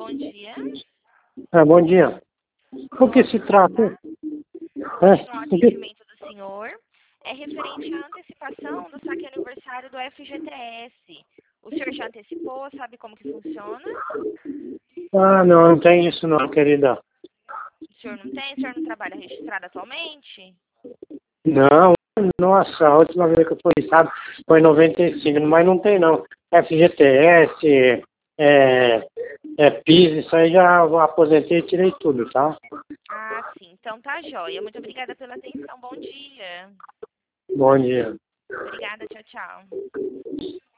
bom dia. Bom dia. O que se trata? O atendimento do senhor é referente à antecipação do saque aniversário do FGTS. O senhor já antecipou? Sabe como que funciona? Não tem isso não, querida. O senhor não tem? O senhor não trabalha registrado atualmente? Não, nossa, a última vez que eu fui, sabe, foi em 95, mas não tem não. FGTS, PIS, isso aí já eu aposentei e tirei tudo, tá? Ah, sim. Então tá jóia. Muito obrigada pela atenção. Bom dia. Bom dia. Obrigada. Tchau, tchau.